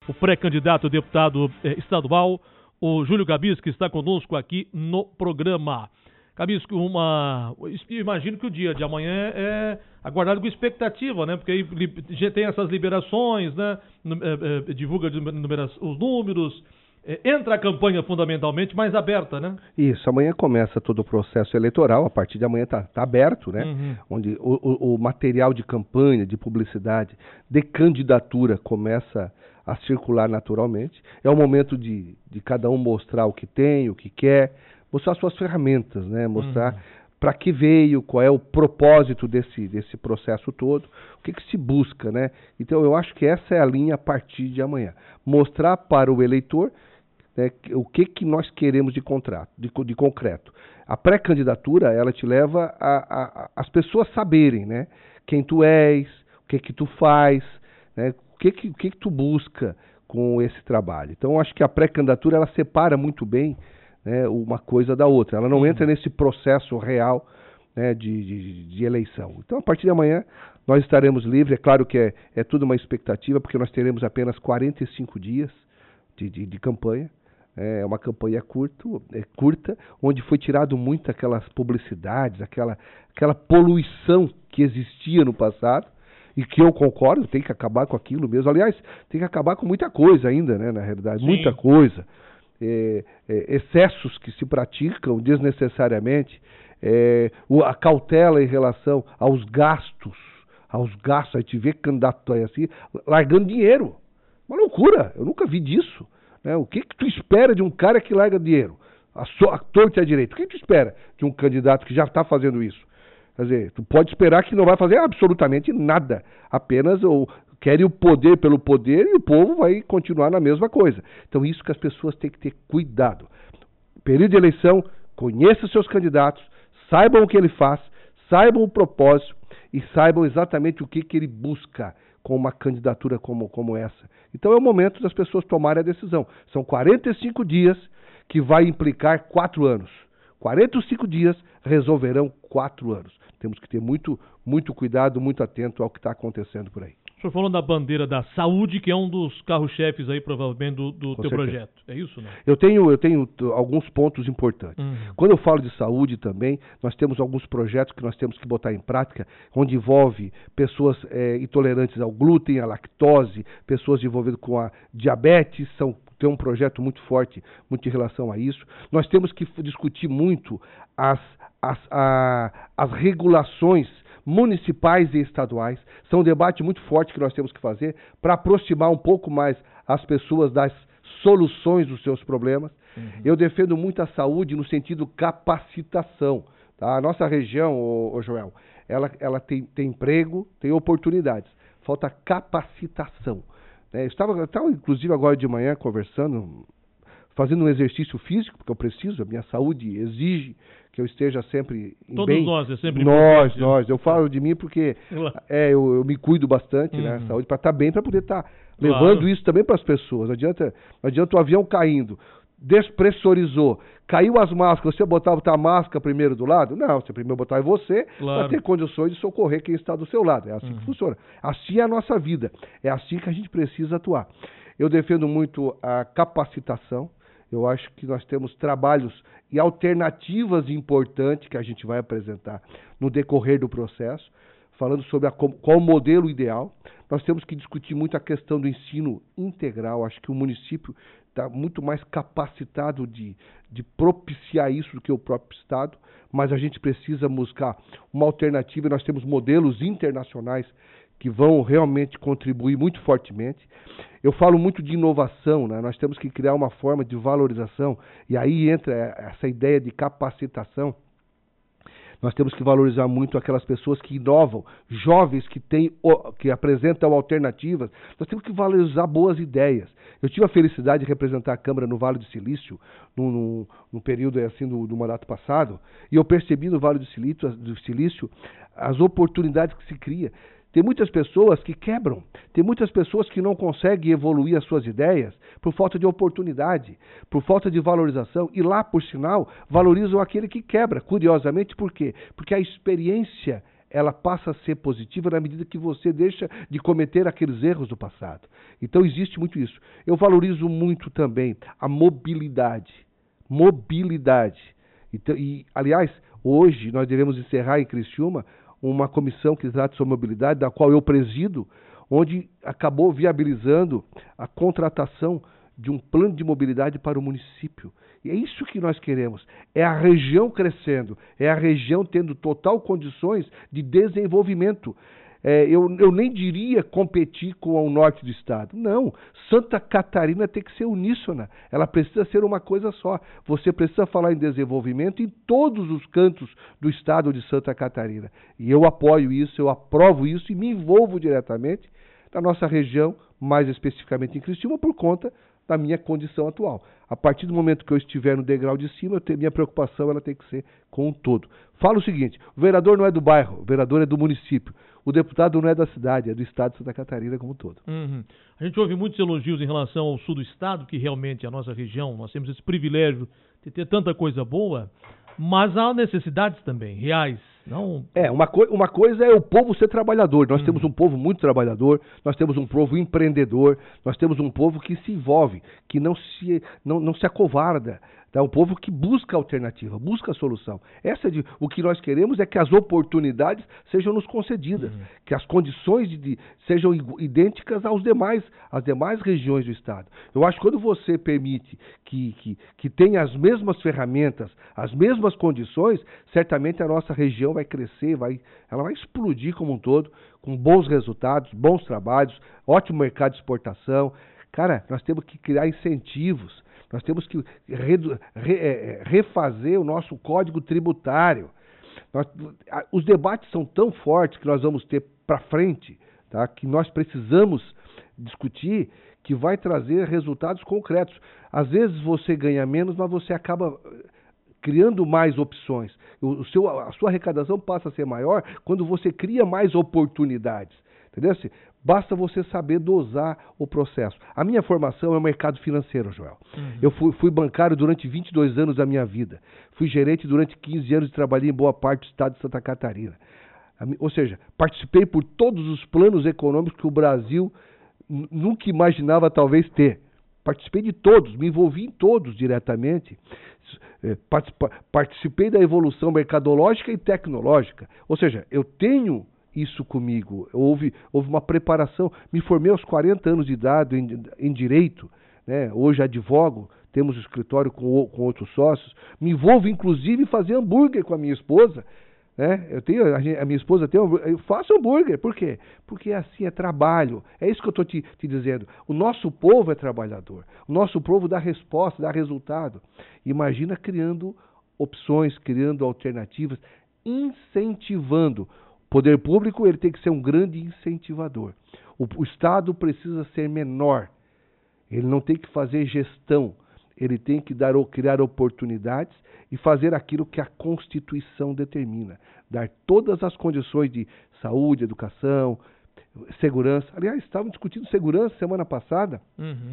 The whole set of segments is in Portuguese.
o pré-candidato a deputado estadual, o Júlio Gabis, que está conosco aqui no programa. Gabis, imagino que o dia de amanhã é aguardado com expectativa, né? Porque aí já tem essas liberações, né? Divulga os números, entra a campanha fundamentalmente mais aberta, né? Isso, amanhã começa todo o processo eleitoral, a partir de amanhã tá aberto, né? Uhum. Onde o material de campanha, de publicidade, de candidatura começa a circular naturalmente. É o momento de cada um mostrar o que tem, o que quer, mostrar suas ferramentas, né? Mostrar para que veio, qual é o propósito desse processo todo, o que se busca, né? Então eu acho que essa é a linha a partir de amanhã. Mostrar para o eleitor, né, o que nós queremos de concreto. A pré-candidatura, ela te leva as pessoas saberem, né? Quem tu és, o que tu faz, né? O que tu busca com esse trabalho. Então eu acho que a pré-candidatura, ela separa muito bem, né, uma coisa da outra. Ela não entra nesse processo real, né, de eleição. Então, a partir de amanhã, nós estaremos livres. É claro que é tudo uma expectativa, porque nós teremos apenas 45 dias de campanha. É uma campanha curta, onde foi tirado muito aquelas publicidades, aquela poluição que existia no passado, e que eu concordo, tem que acabar com aquilo mesmo. Aliás, tem que acabar com muita coisa ainda, né, na realidade. Sim. Muita coisa. Excessos que se praticam desnecessariamente, a cautela em relação aos gastos, a gente vê candidato assim, largando dinheiro, uma loucura, eu nunca vi disso, né? O que tu espera de um cara que larga dinheiro, a torta e a direita? O que tu espera de um candidato que já está fazendo isso? Quer dizer, tu pode esperar que não vai fazer absolutamente nada, apenas querem o poder pelo poder e o povo vai continuar na mesma coisa. Então, isso que as pessoas têm que ter cuidado. Período de eleição, conheça seus candidatos, saibam o que ele faz, saibam o propósito e saibam exatamente o que ele busca com uma candidatura como essa. Então, é o momento das pessoas tomarem a decisão. São 45 dias que vai implicar 4 anos. 45 dias resolverão 4 anos. Temos que ter muito, muito cuidado, muito atento ao que está acontecendo por aí. O senhor falou da bandeira da saúde, que é um dos carros-chefes aí, provavelmente, do teu projeto. É isso, não? Eu tenho alguns pontos importantes. Quando eu falo de saúde também, nós temos alguns projetos que nós temos que botar em prática, onde envolve pessoas intolerantes ao glúten, à lactose, pessoas envolvidas com a diabetes, tem um projeto muito forte, muito em relação a isso. Nós temos que discutir muito as regulações municipais e estaduais. São um debate muito forte que nós temos que fazer para aproximar um pouco mais as pessoas das soluções dos seus problemas. Eu defendo muito a saúde no sentido capacitação. Tá? A nossa região, Joel, ela tem emprego, tem oportunidades. Falta capacitação. Eu estava inclusive agora de manhã conversando, fazendo um exercício físico, porque eu preciso, a minha saúde exige que eu esteja sempre bem. Todos nós, é sempre Nós. Eu falo de mim porque eu me cuido bastante, né? Saúde, para estar bem, para poder estar levando isso também para as pessoas. Não adianta o avião caindo, despressurizou, caiu as máscaras, você botava a máscara primeiro do lado? Não, você primeiro botava você para ter condições de socorrer quem está do seu lado. É assim que funciona. Assim é a nossa vida. É assim que a gente precisa atuar. Eu defendo muito a capacitação. Eu acho que nós temos trabalhos e alternativas importantes que a gente vai apresentar no decorrer do processo, falando sobre qual o modelo ideal. Nós temos que discutir muito a questão do ensino integral. Acho que o município está muito mais capacitado de propiciar isso do que o próprio Estado, mas a gente precisa buscar uma alternativa e nós temos modelos internacionais que vão realmente contribuir muito fortemente. Eu falo muito de inovação, né? Nós temos que criar uma forma de valorização, e aí entra essa ideia de capacitação. Nós temos que valorizar muito aquelas pessoas que inovam, jovens que apresentam alternativas. Nós temos que valorizar boas ideias. Eu tive a felicidade de representar a Câmara no Vale do Silício, num período assim do mandato passado, e eu percebi no Vale do Silício as oportunidades que se cria. Tem muitas pessoas que quebram, tem muitas pessoas que não conseguem evoluir as suas ideias por falta de oportunidade, por falta de valorização, e lá, por sinal, valorizam aquele que quebra. Curiosamente, por quê? Porque a experiência ela passa a ser positiva na medida que você deixa de cometer aqueles erros do passado. Então existe muito isso. Eu valorizo muito também a mobilidade. Mobilidade. Então, aliás, hoje nós devemos encerrar em Criciúma uma comissão que trata sobre mobilidade, da qual eu presido, onde acabou viabilizando a contratação de um plano de mobilidade para o município. E é isso que nós queremos. É a região crescendo, é a região tendo total condições de desenvolvimento. Eu nem diria competir com o norte do estado. Não, Santa Catarina tem que ser uníssona. Ela precisa ser uma coisa só. Você precisa falar em desenvolvimento em todos os cantos do estado de Santa Catarina. E eu apoio isso, eu aprovo isso e me envolvo diretamente na nossa região, mais especificamente em Criciúma, por conta da minha condição atual. A partir do momento que eu estiver no degrau de cima, minha preocupação ela tem que ser com o todo. Falo o seguinte, o vereador não é do bairro, o vereador é do município. O deputado não é da cidade, é do estado de Santa Catarina como um todo. Uhum. A gente ouve muitos elogios em relação ao sul do estado, que realmente é a nossa região, nós temos esse privilégio de ter tanta coisa boa, mas há necessidades também, reais. Não... Uma coisa é o povo ser trabalhador. Nós temos um povo muito trabalhador, nós temos um povo empreendedor, nós temos um povo que se envolve, que não se acovarda. É um povo que busca alternativa, busca solução. O que nós queremos é que as oportunidades sejam nos concedidas, que as condições sejam idênticas às demais regiões do estado. Eu acho que quando você permite que tenha as mesmas ferramentas, as mesmas condições, certamente a nossa região vai crescer, ela vai explodir como um todo, com bons resultados, bons trabalhos, ótimo mercado de exportação. Cara, nós temos que criar incentivos. Nós temos que refazer o nosso código tributário. Os debates são tão fortes que nós vamos ter para frente, tá? Que nós precisamos discutir, que vai trazer resultados concretos. Às vezes você ganha menos, mas você acaba criando mais opções. A sua arrecadação passa a ser maior quando você cria mais oportunidades. Entendeu? Basta você saber dosar o processo. A minha formação é o mercado financeiro, Joel. Eu fui bancário durante 22 anos da minha vida. Fui gerente durante 15 anos e trabalhei em boa parte do estado de Santa Catarina. Ou seja, participei por todos os planos econômicos que o Brasil nunca imaginava talvez ter. Participei de todos, me envolvi em todos diretamente. Participei da evolução mercadológica e tecnológica. Ou seja, eu tenho isso comigo. Houve uma preparação. Me formei aos 40 anos de idade em Direito, né? Hoje advogo, temos um escritório com outros sócios. Me envolvo, inclusive, em fazer hambúrguer com a minha esposa. Né? A minha esposa tem eu faço hambúrguer. Por quê? Porque assim é trabalho. É isso que eu estou te dizendo. O nosso povo é trabalhador. O nosso povo dá resposta, dá resultado. Imagina criando opções, criando alternativas, incentivando. O poder público ele tem que ser um grande incentivador. O Estado precisa ser menor. Ele não tem que fazer gestão. Ele tem que criar oportunidades e fazer aquilo que a Constituição determina. Dar todas as condições de saúde, educação, segurança. Aliás, estávamos discutindo segurança semana passada.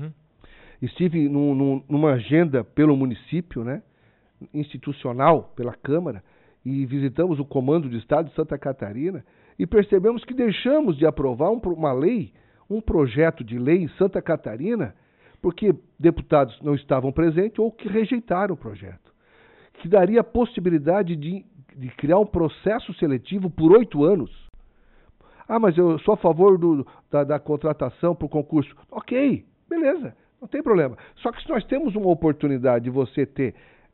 Estive numa agenda pelo município, né, institucional, pela Câmara, e visitamos o Comando de Estado de Santa Catarina e percebemos que deixamos de aprovar uma lei, um projeto de lei em Santa Catarina, porque deputados não estavam presentes ou que rejeitaram o projeto, que daria a possibilidade de criar um processo seletivo por 8 anos. Ah, mas eu sou a favor da contratação por concurso. Ok, beleza, não tem problema. Só que se nós temos uma oportunidade de você ter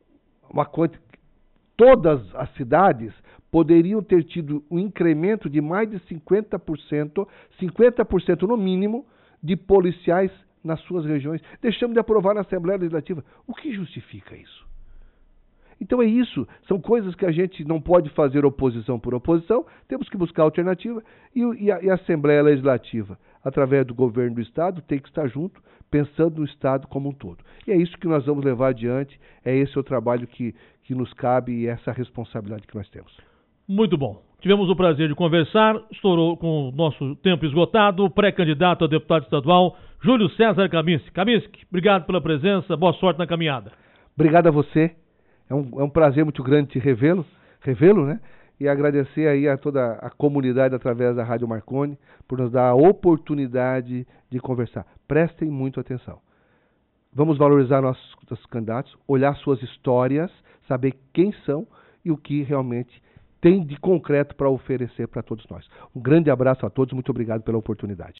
todas as cidades poderiam ter tido um incremento de mais de 50%, 50% no mínimo, de policiais nas suas regiões. Deixamos de aprovar na Assembleia Legislativa. O que justifica isso? Então é isso, são coisas que a gente não pode fazer oposição por oposição, temos que buscar alternativa e a Assembleia Legislativa, através do governo do Estado, tem que estar junto, pensando no Estado como um todo. E é isso que nós vamos levar adiante, é esse o trabalho que nos cabe e essa responsabilidade que nós temos. Muito bom. Tivemos o prazer de conversar, estourou com o nosso tempo esgotado, pré-candidato a deputado estadual, Júlio César Kaminski. Kaminski, obrigado pela presença, boa sorte na caminhada. Obrigado a você, é um prazer muito grande te revê-lo, né? e agradecer aí a toda a comunidade através da Rádio Marconi por nos dar a oportunidade de conversar. Prestem muito atenção. Vamos valorizar nossos candidatos, olhar suas histórias, saber quem são e o que realmente tem de concreto para oferecer para todos nós. Um grande abraço a todos, muito obrigado pela oportunidade.